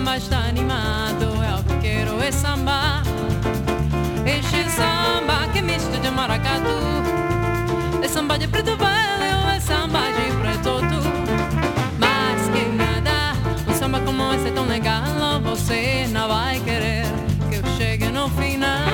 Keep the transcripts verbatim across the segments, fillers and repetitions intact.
samba está animado, é o que quero é samba. Este samba que é misto de maracatu, é samba de preto velho, é samba de preto tu. Mas que nada, um samba como esse é tão legal, você não vai querer que eu chegue no final.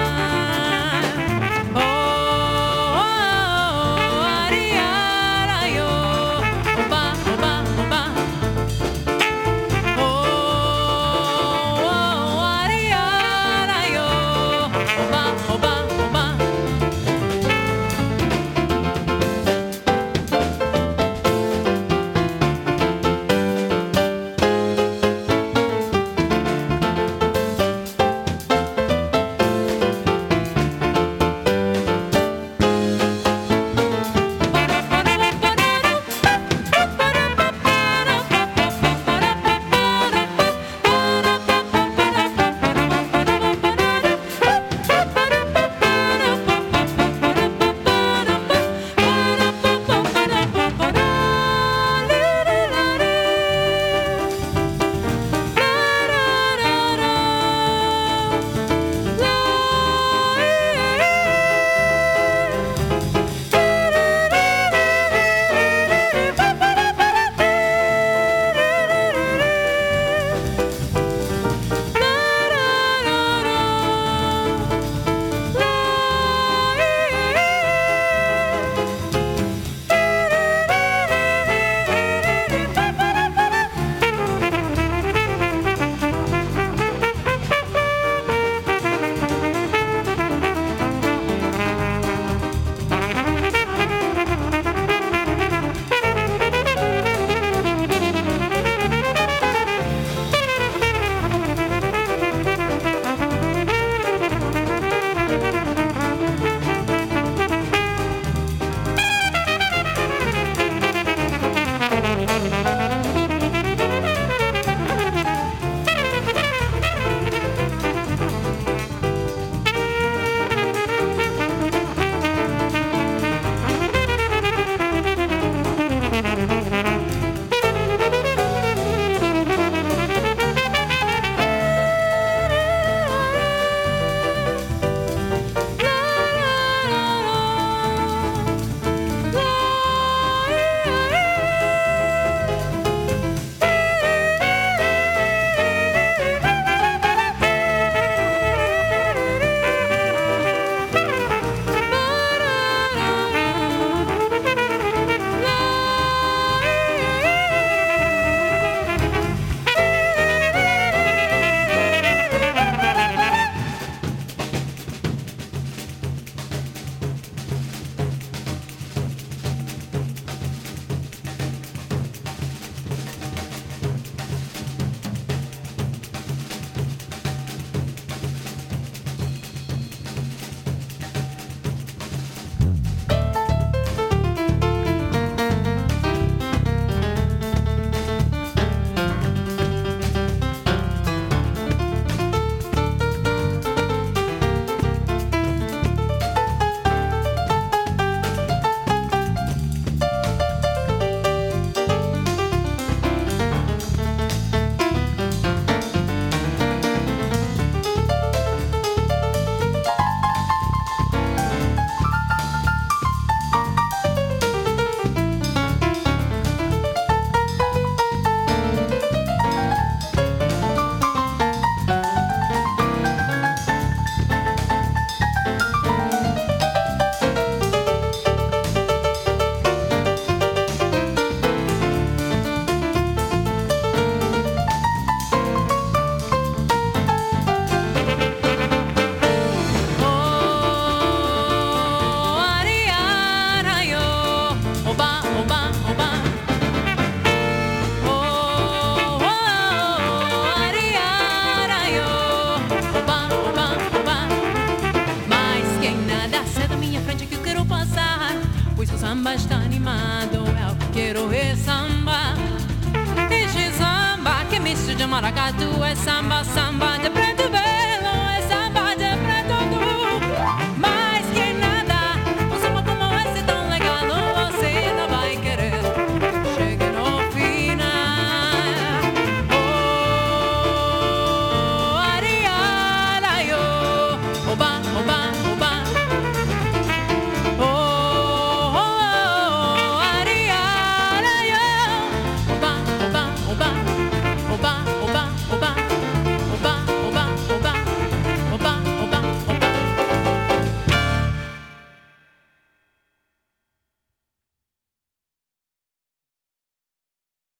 samba está animado, é o que quero é samba. Este samba que é misto de maracatu, é samba, samba de preto velho.